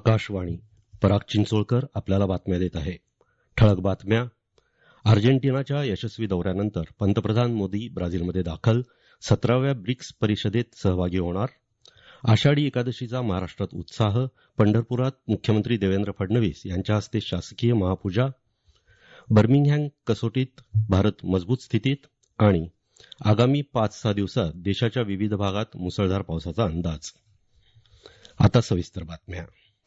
आकाशवाणी. पराग चिंचोळकर आपल्याला बातम्या देत आहे. ठळक बातम्या. अर्जेंटिनाच्या यशस्वी दौऱ्यानंतर पंतप्रधान मोदी ब्राझीलमध्ये दाखल. 17व्या ब्रिक्स परिषदेत सहभागी होणार. आषाढी एकादशीचा महाराष्ट्रात उत्साह. पंढरपुरात मुख्यमंत्री देवेंद्र फडणवीस यांच्या हस्ते शासकीय महापूजा. बर्मिंगहॅम कसोटीत भारत मजबूत स्थितीत. आणि आगामी 5-6 दिवसात देशाच्या विविध भागात मुसळधार पावसाचा अंदाज. आता सविस्तर बातम्या.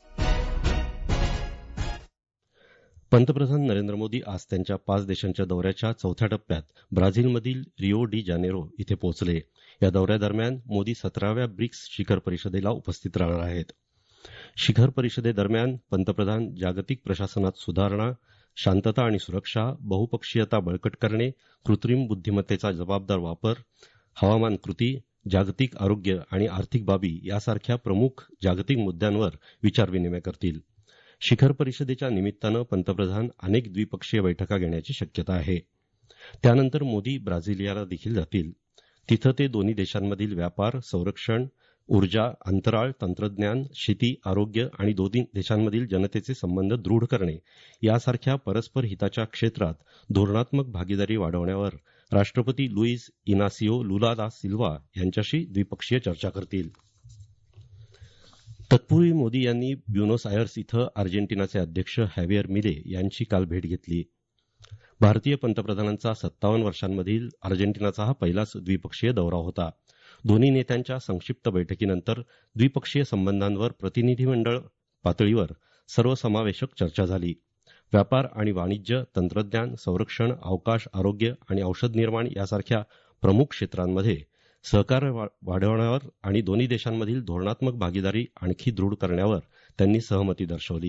पंतप्रधान नरेंद्र मोदी आज त्यांच्या 5 देशांच्या दौऱ्याच्या चौथ्या टप्प्यात ब्राझीलमधील रिओ डी जानेरो इथे पोहोचले. या दौऱ्यादरम्यान मोदी 17व्या ब्रिक्स शिखर परिषदेला उपस्थित राहणार आहेत. शिखर परिषदेदरम्यान पंतप्रधान जागतिक प्रशासनात सुधारणा, शांतता आणि सुरक्षा, बहुपक्षीयता बळकट करणे, कृत्रिम बुद्धिमत्तेचा जबाबदार वापर, हवामान कृती, जागतिक आरोग्य आणि आर्थिक बाबी यासारख्या प्रमुख जागतिक मुद्द्यांवर विचारविनिमय करतील. शिखर परिषदेच्या निमित्तानं पंतप्रधान अनेक द्विपक्षीय बैठका घेण्याची शक्यता आहे. त्यानंतर मोदी ब्राझिलियाला देखील जातील. तिथं ते दोन्ही देशांमधील व्यापार, संरक्षण, ऊर्जा, अंतराळ, तंत्रज्ञान, शेती, आरोग्य आणि दोन्ही देशांमधील जनतेचे संबंध दृढ करणे यासारख्या परस्पर हिताच्या क्षेत्रात धोरणात्मक भागीदारी वाढवण्यावर राष्ट्रपती लुईस इनासिओ लुला दा सिल्वा यांच्याशी द्विपक्षीय चर्चा करतील. तत्पूर्वी मोदी यांनी ब्युनोस आयर्स इथं अर्जेंटिनाचे अध्यक्ष हॅव्हियर मिले यांची काल भेट घेतली. भारतीय पंतप्रधानांचा 57 वर्षांमधील अर्जेंटिनाचा हा पहिलाच द्विपक्षीय दौरा होता. दोन्ही नेत्यांच्या संक्षिप्त बैठकीनंतर द्विपक्षीय संबंधांवर प्रतिनिधीमंडळ पातळीवर सर्वसमावेशक चर्चा झाली. व्यापार आणि वाणिज्य, तंत्रज्ञान, संरक्षण, अवकाश, आरोग्य आणि औषध निर्माण यासारख्या प्रमुख क्षेत्रांमध्ये सहकार्य वाढवण्यावर आणि दोन्ही देशांमधील धोरणात्मक भागीदारी आणखी दृढ करण्यावर त्यांनी सहमती दर्शवली.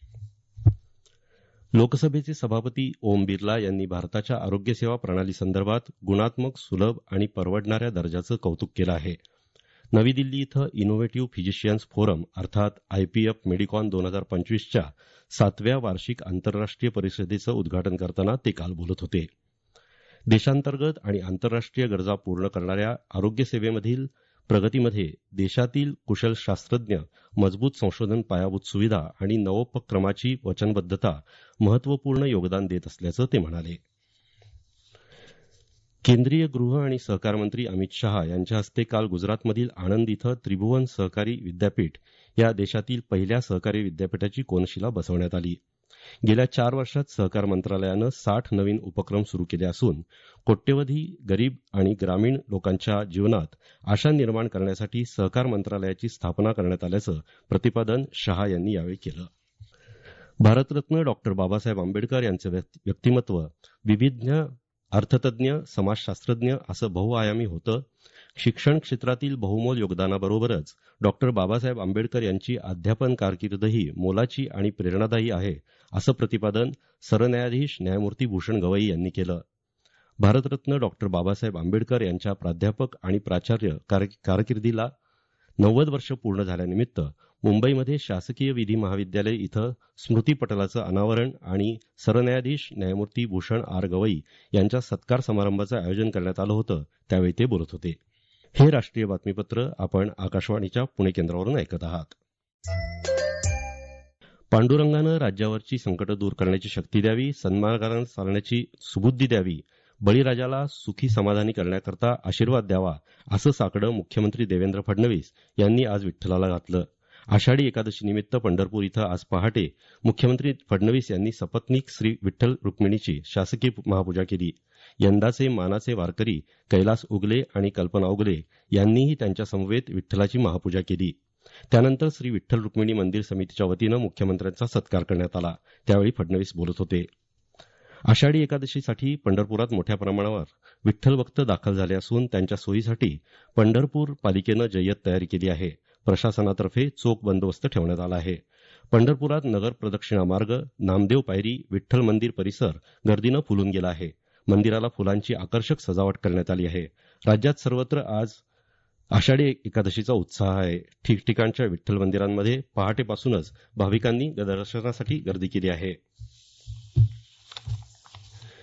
लोकसभेचे सभापती ओम बिर्ला यांनी भारताच्या आरोग्यसेवा प्रणालीसंदर्भात गुणात्मक, सुलभ आणि परवडणाऱ्या दर्जाचं कौतुक केलं आहे. नवी दिल्ली इथं इनोव्हेटिव्ह फिजिशियन्स फोरम अर्थात आयपीएफ मेडिकॉन 2025च्या 7व्या वार्षिक आंतरराष्ट्रीय परिषदेचं उद्घाटन करताना ते काल बोलत होते. देशांतर्गत आणि आंतरराष्ट्रीय गरजा पूर्ण करणाऱ्या आरोग्यसेवेमधील प्रगतीमध्ये देशातील कुशल शास्त्रज्ञ, मजबूत संशोधन पायाभूत सुविधा आणि नवोपक्रमाची वचनबद्धता महत्वपूर्ण योगदान देत असल्याचं ते म्हणाले. केंद्रीय गृह आणि सहकार मंत्री अमित शहा यांच्या हस्ते काल गुजरातमधील आणंद इथं त्रिभुवन सहकारी विद्यापीठ या देशातील पहिल्या सहकारी विद्यापीठाची कोनशिला बसवण्यात आली. गेल्या 4 वर्षात सहकार मंत्रालयानं 60 नवीन उपक्रम सुरू केले असून कोट्यवधी गरीब आणि ग्रामीण लोकांच्या जीवनात आशा निर्माण करण्यासाठी सहकार मंत्रालयाची स्थापना करण्यात आल्याचं प्रतिपादन शहा यांनी यावेळी केलं. भारतरत्न डॉ. बाबासाहेब आंबेडकर यांचं व्यक्तिमत्व विविध अर्थतज्ञ, समाजशास्त्रज्ञ असं बहुआयामी होतं. शिक्षण क्षेत्रातील बहुमोल योगदानाबरोबरच डॉ. बाबासाहेब आंबेडकर यांची अध्यापन कारकीर्दही मोलाची आणि प्रेरणादायी आहे असं प्रतिपादन सरन्यायाधीश न्यायमूर्ती भूषण गवई यांनी केलं. भारतरत्न डॉ. बाबासाहेब आंबेडकर यांच्या प्राध्यापक आणि प्राचार्य कारकिर्दीला 90 वर्ष पूर्ण झाल्यानिमित्त मुंबईमध्ये शासकीय विधी महाविद्यालय इथं स्मृतीपटलाचं अनावरण आणि सरन्यायाधीश न्यायमूर्ती भूषण आर गवई यांच्या सत्कार समारंभाचं आयोजन करण्यात आलं होतं. त्यावेळी ते बोलत होते. हे राष्ट्रीय बातमीपत्र आपण आकाशवाणीच्या पुणे केंद्रावरून ऐकत आहात. पांडुरंगानं राज्यावरची संकटं दूर करण्याची शक्ती द्यावी, सन्मार्गानं चालण्याची सुबुद्धी द्यावी, बळीराजाला सुखी समाधानी करण्याकरता आशीर्वाद द्यावा असं साकडं मुख्यमंत्री देवेंद्र फडणवीस यांनी आज विठ्ठलाला घातलं. आषाढी एकादशीनिमित्त पंढरपूर इथं आज पहाटे मुख्यमंत्री फडणवीस यांनी सपत्नीक श्री विठ्ठल रुक्मिणीची शासकीय महापूजा केली. यंदाचे मानाचे वारकरी कैलास उगले आणि कल्पना उगले यांनीही त्यांच्या समवेत विठ्ठलाची महापूजा केली. त्यानंतर श्री विठ्ठल रुक्मिणी मंदिर समितीच्या वतीनं मुख्यमंत्र्यांचा सत्कार करण्यात आला. त्यावेळी फडणवीस बोलत होते. आषाढी एकादशीसाठी पंढरपुरात मोठ्या प्रमाणावर विठ्ठल भक्त दाखल झाले असून त्यांच्या सोयीसाठी पंढरपूर पालिकेनं जय्यत तयारी केली आहे. प्रशासनातर्फे चोख बंदोबस्त ठेवण्यात आला आहे. पंढरपुरात नगर प्रदक्षिणा मार्ग, नामदेव पायरी, विठ्ठल मंदिर परिसर गर्दीनं फुलून गेला आहे. मंदिराला फुलांची आकर्षक सजावट करण्यात आली आहे. राज्यात सर्वत्र आज आषाढी एकादशीचा उत्साह आहे. ठिकठिकाणच्या विठ्ठल मंदिरांमध्ये पहाटेपासूनच भाविकांनी दर्शनासाठी गर्दी केली आहे.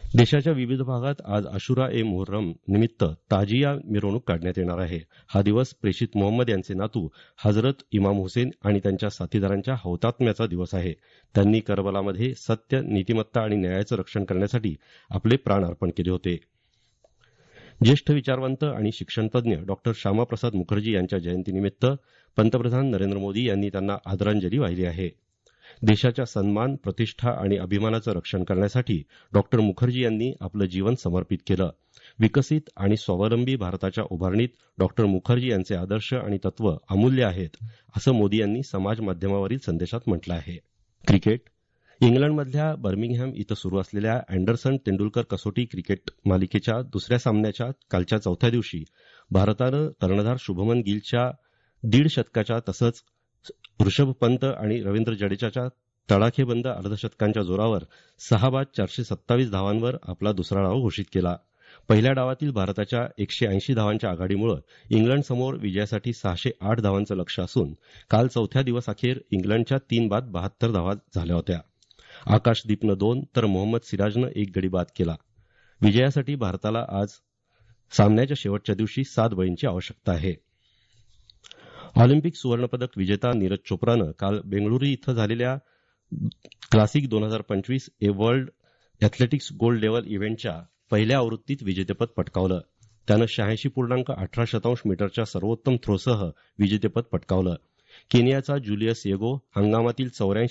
देशाच्या विविध भागात आज आशुरा ए मुहर्रम निमित्त ताजिया मिरवणूक काढण्यात येणार आहे. हा दिवस प्रेषित मोहम्मद यांचे नातू हजरत इमाम हुसेन आणि त्यांच्या साथीदारांच्या हौतात्म्याचा दिवस आहे. त्यांनी करबलामध्ये सत्य, नीतिमत्ता आणि न्यायाचं रक्षण करण्यासाठी आपले प्राण अर्पण केले होते. ज्येष्ठ विचारवंत आणि शिक्षणतज्ञ डॉ श्यामाप्रसाद मुखर्जी यांच्या जयंतीनिमित्त पंतप्रधान नरेंद्र मोदी यांनी त्यांना आदरांजली वाहिली आहे. देशाच्या सन्मान, प्रतिष्ठा आणि अभिमानाचं रक्षण करण्यासाठी डॉ मुखर्जी यांनी आपलं जीवन समर्पित केलं. विकसित आणि स्वावलंबी भारताच्या उभारणीत डॉ मुखर्जी यांचे आदर्श आणि तत्व अमूल्य आहेत, असं मोदी यांनी समाज माध्यमावरील संदेशात म्हटलं आहे. क्रिकेट. इंग्लंडमधल्या बर्मिंगहॅम इथं सुरू असलेल्या अँडरसन तेंडुलकर कसोटी क्रिकेट मालिकेच्या दुसऱ्या सामन्याच्या कालच्या चौथ्या दिवशी भारतानं कर्णधार शुभमन गिलच्या 1.5 शतकाच्या तसंच ऋषभ पंत आणि रवींद्र जडेजाच्या तडाखेबंद अर्धशतकांच्या जोरावर 6 बाद 427 धावांवर आपला दुसरा डाव घोषित केला. पहिल्या डावातील भारताच्या 180 धावांच्या आघाडीमुळे इंग्लंडसमोर विजयासाठी 608 धावांचं लक्ष्य असून काल चौथ्या दिवसाअखेर इंग्लंडच्या 3 बाद 72 धावा झाल्या होत्या. आकाशदीपनं 2 तर मोहम्मद सिराजनं 1 गडी बाद केला. विजयासाठी भारताला आज सामन्याच्या शेवटच्या दिवशी 7 बळींची आवश्यकता आहे. ऑलिम्पिक सुवर्णपदक विजेता नीरज चोप्रानं काल बेंगळुरू इथं झालेल्या classic 2025 world athletics gold level इव्हेंटच्या पहिल्या आवृत्तीत विजेतेपद पटकावलं. त्यानं 86.18 मीटरच्या सर्वोत्तम थ्रोसह विजेतेपद पटकावलं. केनियाचा जुलियस येगो हंगामातील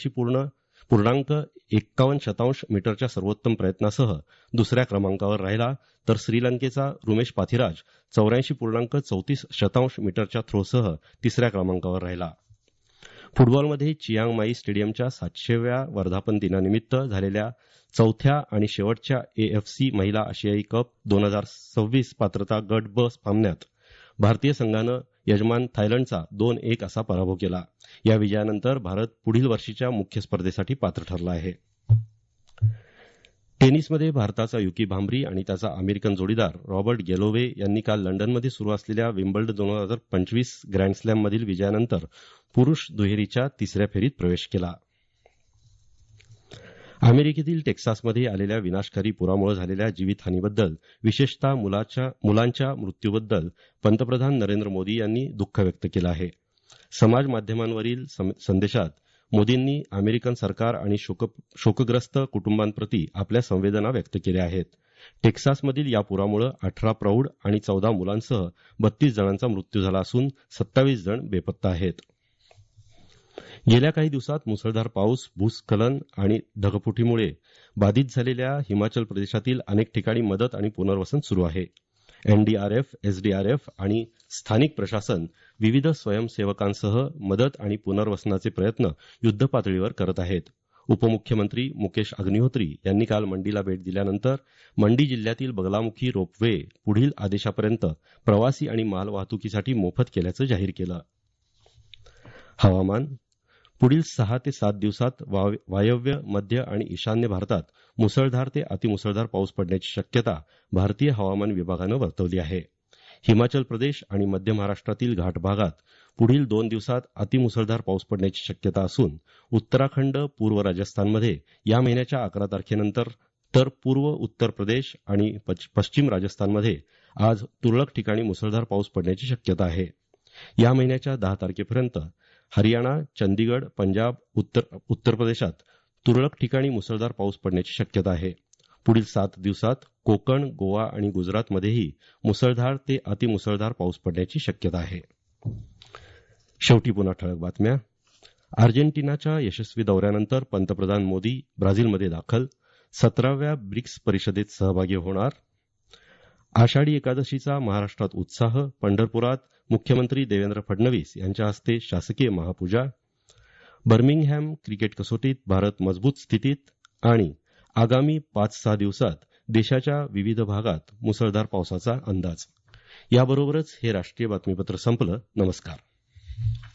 84.51 मीटरच्या सर्वोत्तम प्रयत्नासह दुसऱ्या क्रमांकावर राहिला, तर श्रीलंकेचा रुमेश पाथिराज 84.34 मीटरच्या थ्रोसह तिसऱ्या क्रमांकावर राहिला. फुटबॉलमध्ये चियांग माई स्टेडियमच्या 700व्या वर्धापन दिनानिमित्त झालेल्या चौथ्या आणि शेवटच्या एएफसी महिला आशियाई कप 2026 पात्रता गट ब सामन्यात भारतीय संघानं यजमान थायलंडचा 2-1 असा पराभव केला. या विजयानंतर भारत पुढील वर्षीच्या मुख्य स्पर्धेसाठी पात्र ठरला आहे. टेनिसमध्ये भारताचा युकी भांबरी आणि त्याचा अमेरिकन जोडीदार रॉबर्ट गॅलोवे यांनी काल लंडनमध्ये सुरू असलेल्या विम्बल्डन 2025 ग्रँडस्लॅममधील विजयानंतर पुरुष दुहेरीच्या तिसऱ्या फेरीत प्रवेश केला. अमेरिकेतील टेक्सासमध्ये आलेल्या विनाशकारी पुरामुळे झालेल्या जीवितहानीबद्दल, विशेषतः मुलांच्या मृत्यूबद्दल पंतप्रधान नरेंद्र मोदी यांनी दुःख व्यक्त केलं आहे. समाज माध्यमांवरील संदेशात मोदींनी अमेरिकन सरकार आणि शोकग्रस्त कुटुंबांप्रती आपल्या संवेदना व्यक्त केल्या आहेत. टेक्सासमधील या पुरामुळे 18 प्रौढ आणि 14 मुलांसह 32 जणांचा मृत्यू झाला असून 27 जण बेपत्ता आहेत. गेल्या काही दिवसात मुसळधार पाऊस, भूस्खलन आणि ढगफुटीमुळे बाधित झालेल्या हिमाचल प्रदेशातील अनेक ठिकाणी मदत आणि पुनर्वसन सुरू आहे. एनडीआरएफ, एसडीआरएफ आणि स्थानिक प्रशासन विविध स्वयंसेवकांसह मदत आणि पुनर्वसनाचे प्रयत्न युद्धपातळीवर करत आहेत. उपमुख्यमंत्री मुकेश अग्निहोत्री यांनी काल मंडीला भेट दिल्यानंतर मंडी जिल्ह्यातील बगलामुखी रोपवे पुढील आदेशापर्यंत प्रवासी आणि मालवाहतुकीसाठी मोफत केल्याचं जाहीर केलं. हवामान. पुढील 6 ते 7 दिवसात वायव्य, मध्य आणि ईशान्य भारतात मुसळधार ते अतिमुसळधार पाऊस पडण्याची शक्यता भारतीय हवामान विभागानं वर्तवली आहे. हिमाचल प्रदेश आणि मध्य महाराष्ट्रातील घाट भागात पुढील 2 दिवसात अतिमुसळधार पाऊस पडण्याची शक्यता असून उत्तराखंड, पूर्व राजस्थानमध्ये या महिन्याच्या 11 तारखेनंतर तर पूर्व उत्तर प्रदेश आणि पश्चिम राजस्थानमध्ये आज तुरळक ठिकाणी मुसळधार पाऊस पडण्याची शक्यता आहे. या महिन्याच्या 10 तारखेपर्यंत हरियाणा, चंदीगड, पंजाब, उत्तर प्रदेशात तुरळक ठिकाणी मुसळधार पाऊस पडण्याची शक्यता आहे. पुढील 7 दिवसात कोकण, गोवा आणि गुजरातमध्येही मुसळधार ते अतिमुसळधार पाऊस पडण्याची शक्यता आहे. शेवटी पुन्हा ठळक बातम्या. अर्जेंटिनाच्या यशस्वी दौऱ्यानंतर पंतप्रधान मोदी ब्राझीलमध्ये दाखल. 17व्या ब्रिक्स परिषदेत सहभागी होणार. आषाढी एकादशीचा महाराष्ट्रात उत्साह. पंढरपुरात मुख्यमंत्री देवेंद्र फडणवीस यांच्या हस्ते शासकीय महापूजा. बर्मिंगहॅम क्रिकेट कसोटीत भारत मजबूत स्थितीत. आणि आगामी 5-6 दिवसात देशाच्या विविध भागात मुसळधार पावसाचा अंदाज. याबरोबरच हे राष्ट्रीय बातमीपत्र संपलं. नमस्कार.